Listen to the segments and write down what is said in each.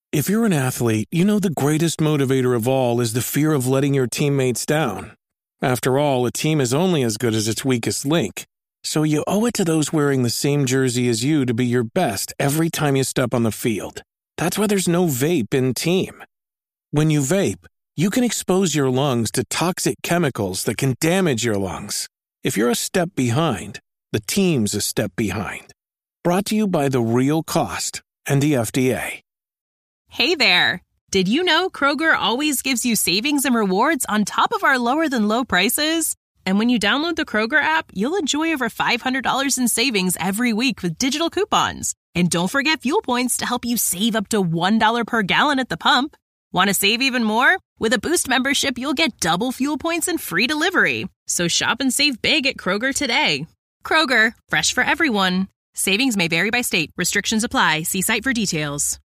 If you're an athlete, you know the greatest motivator of all is the fear of letting your teammates down. After all, a team is only as good as its weakest link. So you owe it to those wearing the same jersey as you to be your best every time you step on the field. That's why there's no vape in team. When you vape, you can expose your lungs to toxic chemicals that can damage your lungs. If you're a step behind, the team's a step behind. Brought to you by The Real Cost and the FDA. Hey there! Did you know Kroger always gives you savings and rewards on top of our lower-than-low prices? And when you download the Kroger app, you'll enjoy over $500 in savings every week with digital coupons. And don't forget fuel points to help you save up to $1 per gallon at the pump. Want to save even more? With a Boost membership, you'll get double fuel points and free delivery. So shop and save big at Kroger today. Kroger, fresh for everyone. Savings may vary by state. Restrictions apply. See site for details.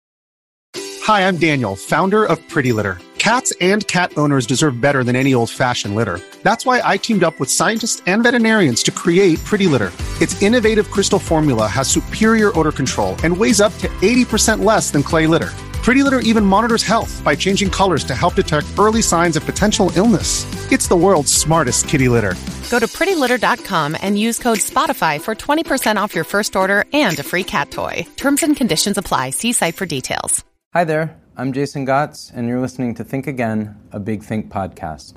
Hi, I'm Daniel, founder of Pretty Litter. Cats and cat owners deserve better than any old-fashioned litter. That's why I teamed up with scientists and veterinarians to create Pretty Litter. Its innovative crystal formula has superior odor control and weighs up to 80% less than clay litter. Pretty Litter even monitors health by changing colors to help detect early signs of potential illness. It's the world's smartest kitty litter. Go to prettylitter.com and use code SPOTIFY for 20% off your first order and a free cat toy. Terms and conditions apply. See site for details. Hi there, I'm Jason Gotts, and you're listening to Think Again, a Big Think podcast.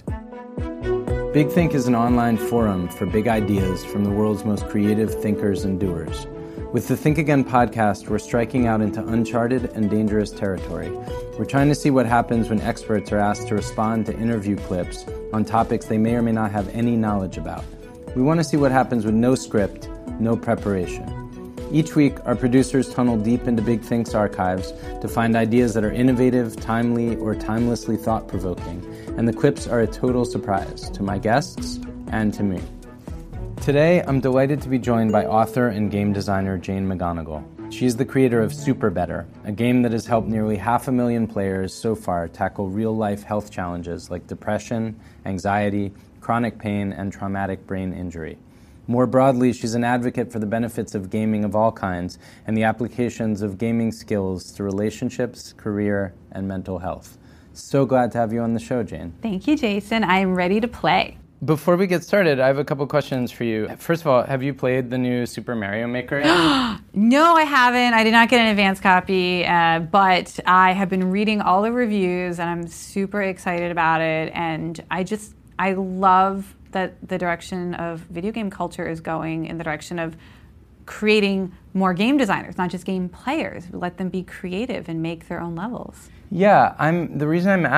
Big Think is an online forum for big ideas from the world's most creative thinkers and doers. With the Think Again podcast, we're striking out into uncharted and dangerous territory. We're trying to see what happens when experts are asked to respond to interview clips on topics they may or may not have any knowledge about. We want to see what happens with no script, no preparation. Each week, our producers tunnel deep into Big Think's archives to find ideas that are innovative, timely, or timelessly thought-provoking, and the clips are a total surprise to my guests and to me. Today, I'm delighted to be joined by author and game designer Jane McGonigal. She's the creator of Super Better, a game that has helped nearly 500,000 players so far tackle real-life health challenges like depression, anxiety, chronic pain, and traumatic brain injury. More broadly, she's an advocate for the benefits of gaming of all kinds and the applications of gaming skills to relationships, career, and mental health. So glad to have you on the show, Jane. Thank you, Jason. I am ready to play. Before we get started, I have a couple questions for you. First of all, have you played the new Super Mario Maker yet? No, I haven't. I did not get an advance copy, but I have been reading all the reviews, and I'm super excited about it. And I love that the direction of video game culture is going in the direction of creating more game designers, not just game players. Let them be creative and make their own levels. Yeah, one reason I'm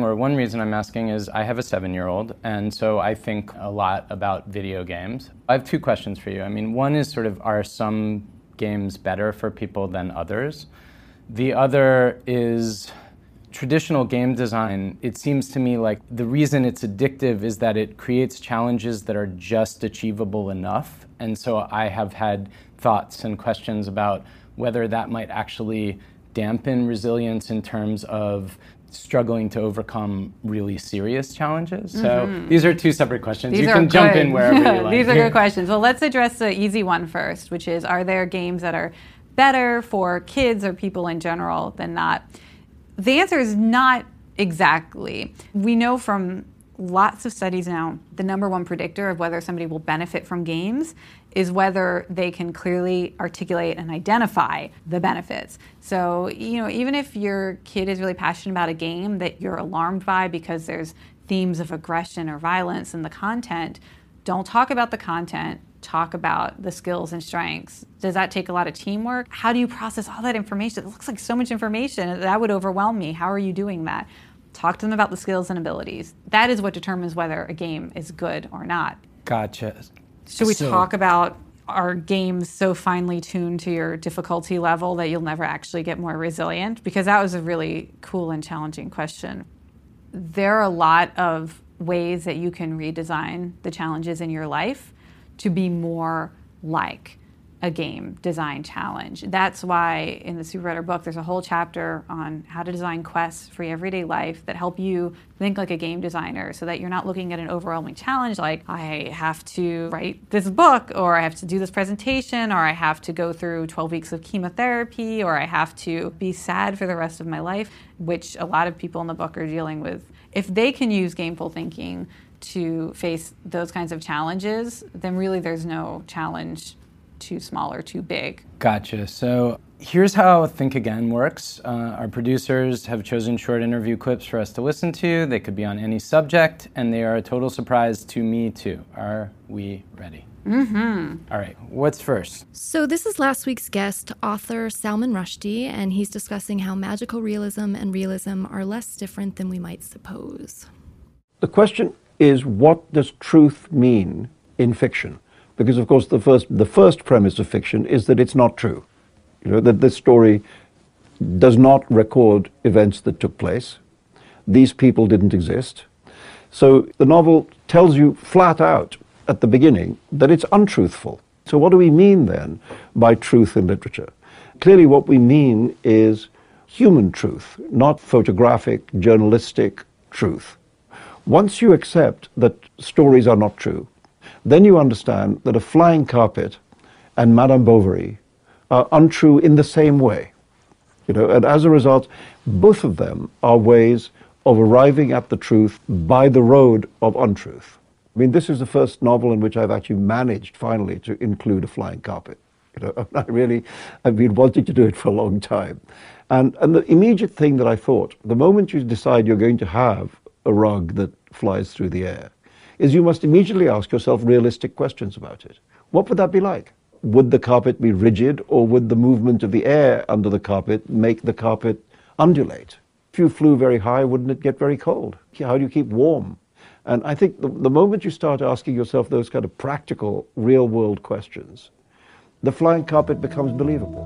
asking is I have a 7-year-old, and so I think a lot about video games. I have two questions for you. One is sort of, are some games better for people than others? The other is traditional game design. It seems to me like the reason it's addictive is that it creates challenges that are just achievable enough. And so I have had thoughts and questions about whether that might actually dampen resilience in terms of struggling to overcome really serious challenges. So these are two separate questions. You can jump in wherever you like. These are good questions. Well, let's address the easy one first, which is, are there games that are better for kids or people in general than not? The answer is not exactly. We know from lots of studies now, the number one predictor of whether somebody will benefit from games is whether they can clearly articulate and identify the benefits. So, even if your kid is really passionate about a game that you're alarmed by because there's themes of aggression or violence in the content, don't talk about the content. Talk about the skills and strengths. Does that take a lot of teamwork? How do you process all that information? It looks like so much information. That would overwhelm me. How are you doing that? Talk to them about the skills and abilities. That is what determines whether a game is good or not. Gotcha. Should we talk about, are games so finely tuned to your difficulty level that you'll never actually get more resilient? Because that was a really cool and challenging question. There are a lot of ways that you can redesign the challenges in your life to be more like a game design challenge. That's why in the Superbetter book, there's a whole chapter on how to design quests for your everyday life that help you think like a game designer so that you're not looking at an overwhelming challenge like, I have to write this book, or I have to do this presentation, or I have to go through 12 weeks of chemotherapy, or I have to be sad for the rest of my life, which a lot of people in the book are dealing with. If they can use gameful thinking to face those kinds of challenges, then really there's no challenge too small or too big. Gotcha. So here's how Think Again works. Our producers have chosen short interview clips for us to listen to. They could be on any subject, and they are a total surprise to me too. Are we ready? Mm-hmm. All right. What's first? So this is last week's guest, author Salman Rushdie, and he's discussing how magical realism and realism are less different than we might suppose. The question is, what does truth mean in fiction? Because, of course, the first premise of fiction is that it's not true. You know, that this story does not record events that took place. These people didn't exist. So the novel tells you flat out at the beginning that it's untruthful. So what do we mean then by truth in literature? Clearly what we mean is human truth, not photographic, journalistic truth. Once you accept that stories are not true, then you understand that a flying carpet and Madame Bovary are untrue in the same way. You know, and as a result, both of them are ways of arriving at the truth by the road of untruth. I mean, this is the first novel in which I've actually managed finally to include a flying carpet. You know, I've been wanting to do it for a long time. And the immediate thing that I thought, the moment you decide you're going to have a rug that flies through the air, is you must immediately ask yourself realistic questions about it. What would that be like? Would the carpet be rigid, or would the movement of the air under the carpet make the carpet undulate? If you flew very high, wouldn't it get very cold? How do you keep warm? And I think the moment you start asking yourself those kind of practical, real-world questions, the flying carpet becomes believable.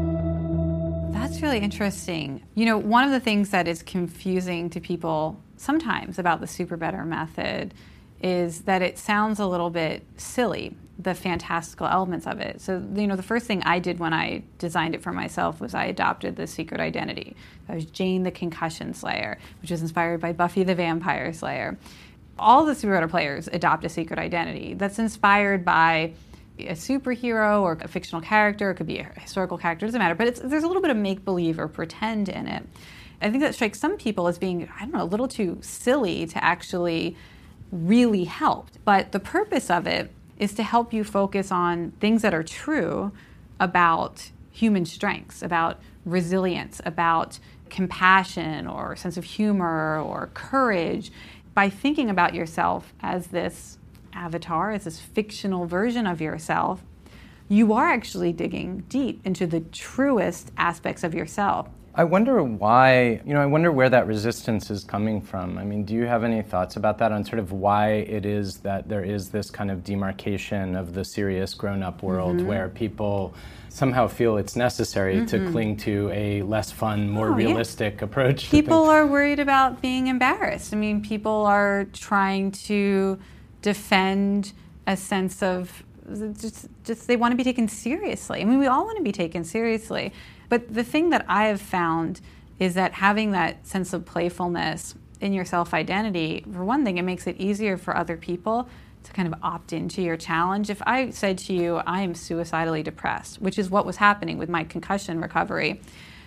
That's really interesting. You know, one of the things that is confusing to people sometimes about the Superbetter method is that it sounds a little bit silly, the fantastical elements of it. So, you know, the first thing I did when I designed it for myself was I adopted the secret identity. I was Jane the Concussion Slayer, which was inspired by Buffy the Vampire Slayer. All the Superbetter players adopt a secret identity that's inspired by a superhero or a fictional character. It could be a historical character, it doesn't matter, but there's a little bit of make-believe or pretend in it. I think that strikes some people as being, I don't know, a little too silly to actually really help. But the purpose of it is to help you focus on things that are true about human strengths, about resilience, about compassion or sense of humor or courage. By thinking about yourself as this avatar, as this fictional version of yourself, you are actually digging deep into the truest aspects of yourself. I wonder why, I wonder where that resistance is coming from. I mean, do you have any thoughts about that on sort of why it is that there is this kind of demarcation of the serious grown-up world where people somehow feel it's necessary to cling to a less fun, more realistic approach? People are worried about being embarrassed. I mean, people are trying to defend a sense of just they want to be taken seriously. I mean, we all want to be taken seriously. But the thing that I have found is that having that sense of playfulness in your self-identity, for one thing, it makes it easier for other people to kind of opt into your challenge. If I said to you, I am suicidally depressed, which is what was happening with my concussion recovery,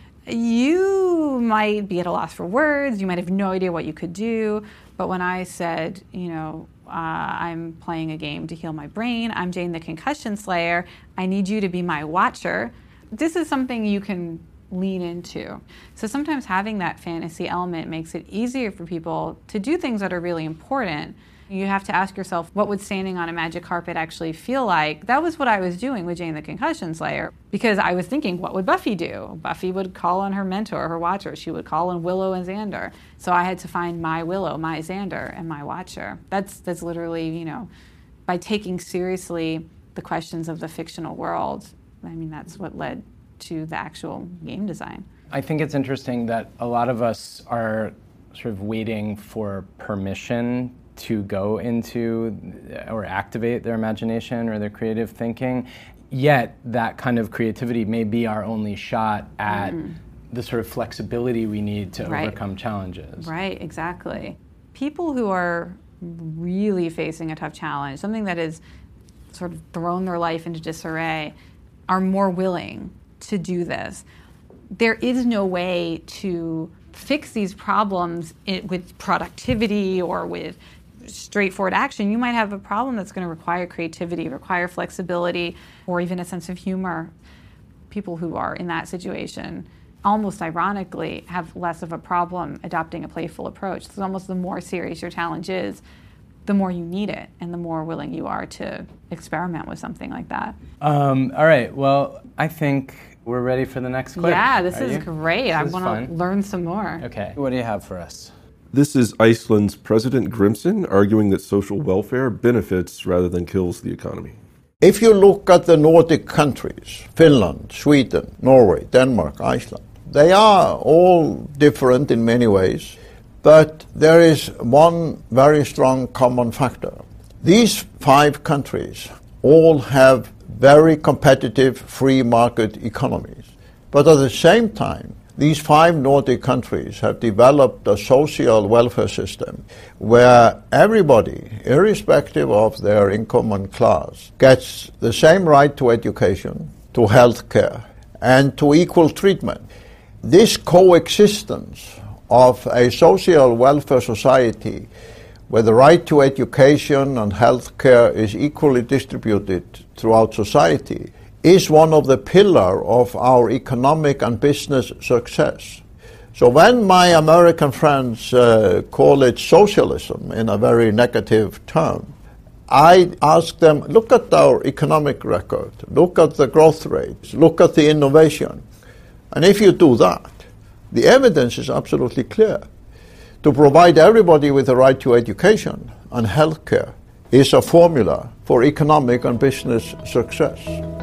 you might be at a loss for words, you might have no idea what you could do. But when I said, I'm playing a game to heal my brain, I'm Jane the Concussion Slayer, I need you to be my watcher, this is something you can lean into. So sometimes having that fantasy element makes it easier for people to do things that are really important. You have to ask yourself, what would standing on a magic carpet actually feel like? That was what I was doing with Jane the Concussion Slayer, because I was thinking, what would Buffy do? Buffy would call on her mentor, her watcher. She would call on Willow and Xander. So I had to find my Willow, my Xander, and my watcher. That's literally, by taking seriously the questions of the fictional world, I mean, that's what led to the actual game design. I think it's interesting that a lot of us are sort of waiting for permission to go into or activate their imagination or their creative thinking. yet that kind of creativity may be our only shot at the sort of flexibility we need to overcome challenges. Right, exactly. People who are really facing a tough challenge, something that has sort of thrown their life into disarray, are more willing to do this. There is no way to fix these problems with productivity or with straightforward action. You might have a problem that's going to require creativity, require flexibility, or even a sense of humor. People who are in that situation, almost ironically, have less of a problem adopting a playful approach. So almost the more serious your challenge is, the more you need it and the more willing you are to experiment with something like that. All right, well, I think we're ready for the next clip. Yeah, this is great. I want to learn some more. Okay, what do you have for us? This is Iceland's President Grimson arguing that social welfare benefits rather than kills the economy. If you look at the Nordic countries, Finland, Sweden, Norway, Denmark, Iceland, they are all different in many ways, but there is one very strong common factor. These 5 countries all have very competitive free market economies, but at the same time, these 5 Nordic countries have developed a social welfare system where everybody, irrespective of their income and class, gets the same right to education, to health care, and to equal treatment. This coexistence of a social welfare society where the right to education and health care is equally distributed throughout society is one of the pillars of our economic and business success. So when my American friends call it socialism in a very negative term, I ask them, look at our economic record, look at the growth rates, look at the innovation. And if you do that, the evidence is absolutely clear. To provide everybody with the right to education and health care is a formula for economic and business success.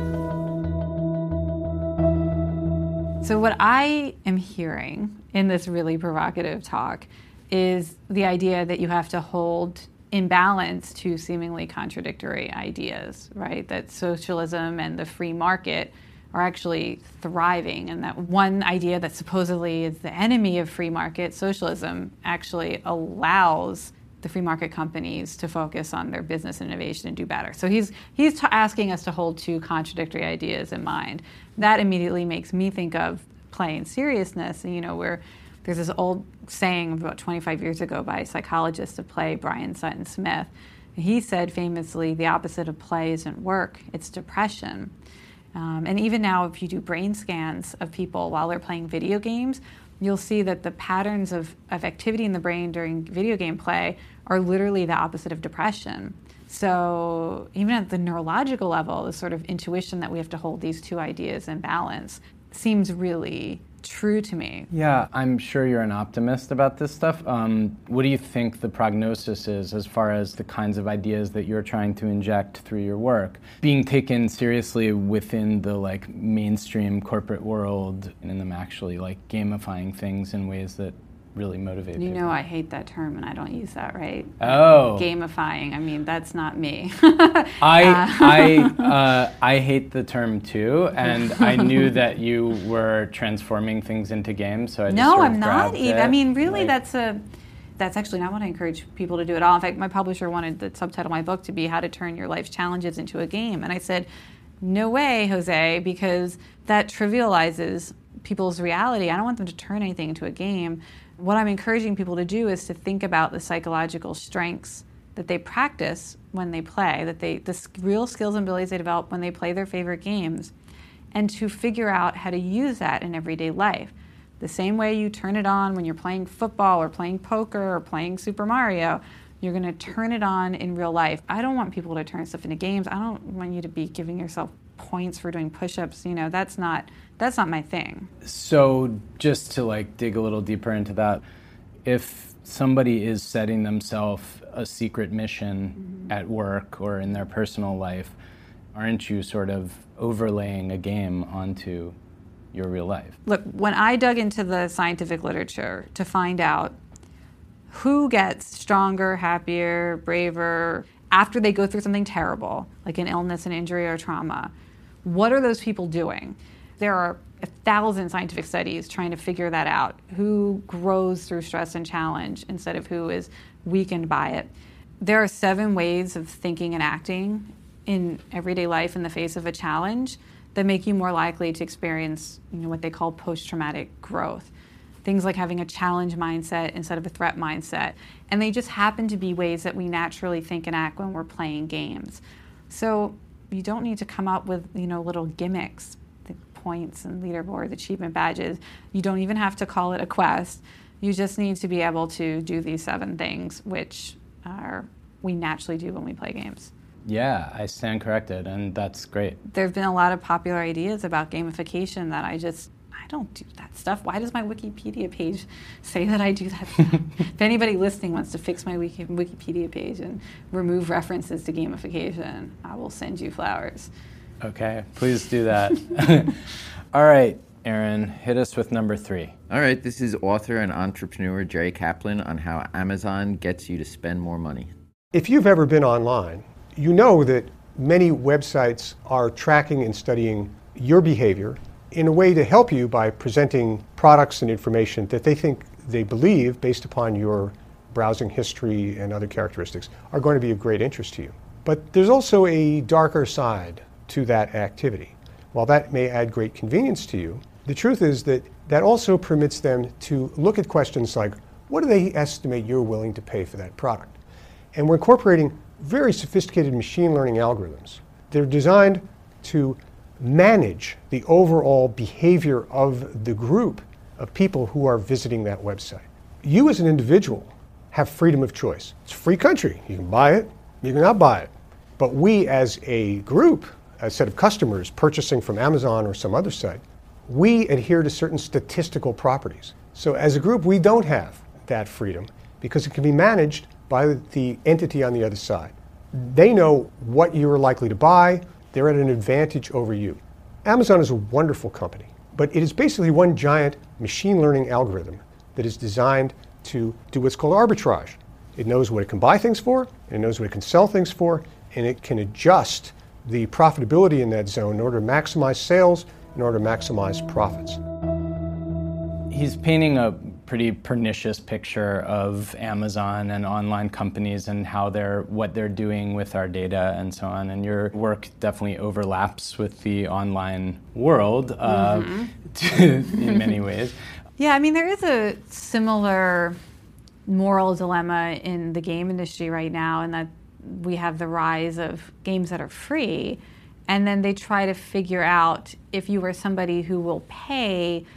So what I am hearing in this really provocative talk is the idea that you have to hold in balance two seemingly contradictory ideas, right? That socialism and the free market are actually thriving, and that one idea that supposedly is the enemy of free market, socialism, actually allows the free market companies to focus on their business innovation and do better. So he's asking us to hold two contradictory ideas in mind. That immediately makes me think of play and seriousness. And, where there's this old saying about 25 years ago by a psychologist of play, Brian Sutton Smith. He said famously, the opposite of play isn't work, it's depression. And even now, if you do brain scans of people while they're playing video games, you'll see that the patterns of activity in the brain during video game play are literally the opposite of depression. So even at the neurological level, the sort of intuition that we have to hold these two ideas in balance seems really true to me. Yeah, I'm sure you're an optimist about this stuff. What do you think the prognosis is as far as the kinds of ideas that you're trying to inject through your work being taken seriously within the mainstream corporate world, and them actually gamifying things in ways that really motivate people? I hate that term, and I don't use that, right? Oh. Gamifying. That's not me. I hate the term too, and I knew that you were transforming things into games, so I just No, sort of I'm not even. it. That's actually not what I encourage people to do at all. In fact, my publisher wanted the subtitle of my book to be How to Turn Your Life's Challenges into a Game. And I said, no way, Jose, because that trivializes people's reality. I don't want them to turn anything into a game. What I'm encouraging people to do is to think about the psychological strengths that they practice when they play, the real skills and abilities they develop when they play their favorite games, and to figure out how to use that in everyday life. The same way you turn it on when you're playing football or playing poker or playing Super Mario, you're going to turn it on in real life. I don't want people to turn stuff into games. I don't want you to be giving yourself points for doing push-ups. That's not my thing. So just to dig a little deeper into that, if somebody is setting themselves a secret mission at work or in their personal life, aren't you sort of overlaying a game onto your real life? Look, when I dug into the scientific literature to find out who gets stronger, happier, braver after they go through something terrible, like an illness, an injury, or trauma, what are those people doing? There are 1,000 scientific studies trying to figure that out. Who grows through stress and challenge instead of who is weakened by it? There are 7 ways of thinking and acting in everyday life in the face of a challenge that make you more likely to experience, what they call post-traumatic growth. Things like having a challenge mindset instead of a threat mindset. And they just happen to be ways that we naturally think and act when we're playing games. So you don't need to come up with, little gimmicks, the points and leaderboards, achievement badges. You don't even have to call it a quest. You just need to be able to do these 7 things, which we naturally do when we play games. Yeah, I stand corrected, and that's great. There have been a lot of popular ideas about gamification that I don't do that stuff. Why does my Wikipedia page say that I do that stuff? If anybody listening wants to fix my Wikipedia page and remove references to gamification, I will send you flowers. Okay, please do that. All right, Aaron, hit us with number 3. All right, this is author and entrepreneur Jerry Kaplan on how Amazon gets you to spend more money. If you've ever been online, you know that many websites are tracking and studying your behavior in a way to help you by presenting products and information that they believe, based upon your browsing history and other characteristics, are going to be of great interest to you. But there's also a darker side to that activity. While that may add great convenience to you, the truth is that that also permits them to look at questions like, what do they estimate you're willing to pay for that product? And we're incorporating very sophisticated machine learning algorithms. They're designed to manage the overall behavior of the group of people who are visiting that website. You as an individual have freedom of choice. It's a free country. You can buy it, you can not buy it. But we as a group, a set of customers purchasing from Amazon or some other site, we adhere to certain statistical properties. So as a group, we don't have that freedom because it can be managed by the entity on the other side. They know what you're likely to buy. They're at an advantage over you. Amazon is a wonderful company, but it is basically one giant machine learning algorithm that is designed to do what's called arbitrage. It knows what it can buy things for, it knows what it can sell things for, and it can adjust the profitability in that zone in order to maximize sales, in order to maximize profits. He's painting a pretty pernicious picture of Amazon and online companies and what they're doing with our data and so on. And your work definitely overlaps with the online world in many ways. Yeah, there is a similar moral dilemma in the game industry right now, in that we have the rise of games that are free, and then they try to figure out if you are somebody who will pay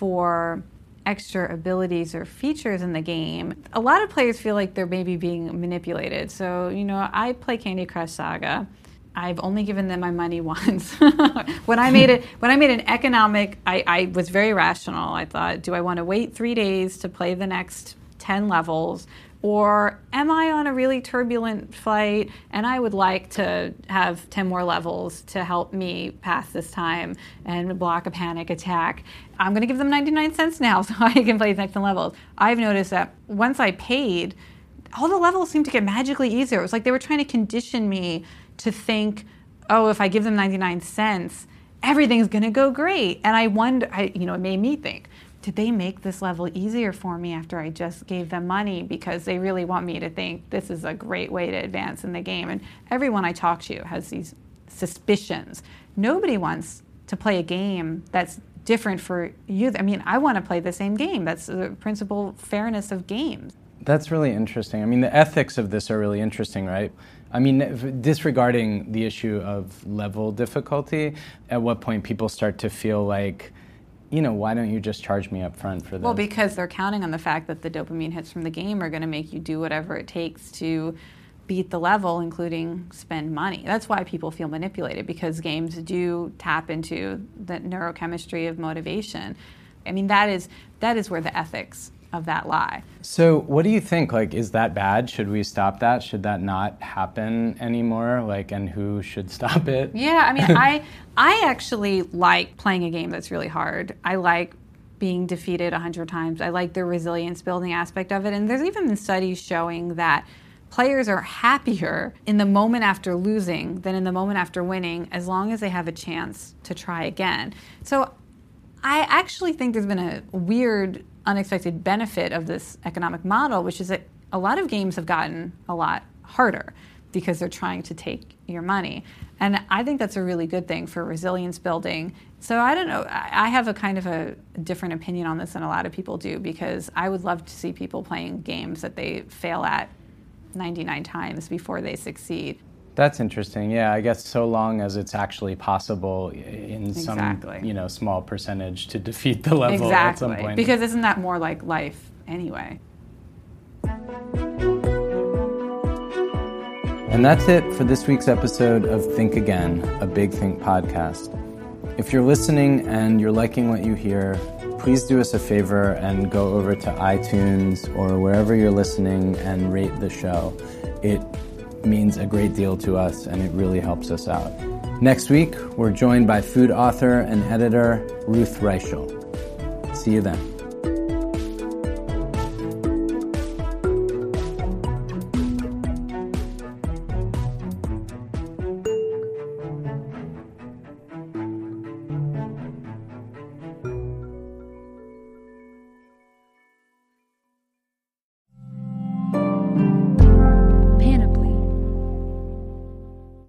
for extra abilities or features in the game. A lot of players feel like they're maybe being manipulated. So, I play Candy Crush Saga. I've only given them my money once. When I made an economic, I was very rational. I thought, do I want to wait 3 days to play the next 10 levels? Or am I on a really turbulent flight and I would like to have 10 more levels to help me pass this time and block a panic attack? I'm going to give them 99 cents now so I can play the next 10 levels. I've noticed that once I paid, all the levels seemed to get magically easier. It was like they were trying to condition me to think, oh, if I give them 99 cents, everything's going to go great. And I wonder, it made me think, did they make this level easier for me after I just gave them money because they really want me to think this is a great way to advance in the game? And everyone I talk to has these suspicions. Nobody wants to play a game that's different for you. I want to play the same game. That's the principal fairness of games. That's really interesting. The ethics of this are really interesting, right? Disregarding the issue of level difficulty, at what point people start to feel like, why don't you just charge me up front for this? Well, because they're counting on the fact that the dopamine hits from the game are going to make you do whatever it takes to beat the level, including spend money. That's why people feel manipulated, because games do tap into the neurochemistry of motivation. That is where the ethics of that lie. So what do you think? Is that bad? Should we stop that? Should that not happen anymore? And who should stop it? Yeah, I actually like playing a game that's really hard. I like being defeated 100 times. I like the resilience building aspect of it. And there's even been studies showing that players are happier in the moment after losing than in the moment after winning, as long as they have a chance to try again. So I actually think there's been a weird, unexpected benefit of this economic model, which is that a lot of games have gotten a lot harder because they're trying to take your money. And I think that's a really good thing for resilience building. So I don't know, I have a kind of a different opinion on this than a lot of people do, because I would love to see people playing games that they fail at 99 times before they succeed. That's interesting. Yeah, I guess so long as it's actually possible in some, small percentage to defeat the level at some point. Because isn't that more like life anyway? And that's it for this week's episode of Think Again, a Big Think podcast. If you're listening and you're liking what you hear, please do us a favor and go over to iTunes or wherever you're listening and rate the show. It means a great deal to us and it really helps us out. Next week, we're joined by food author and editor Ruth Reichel. See you then.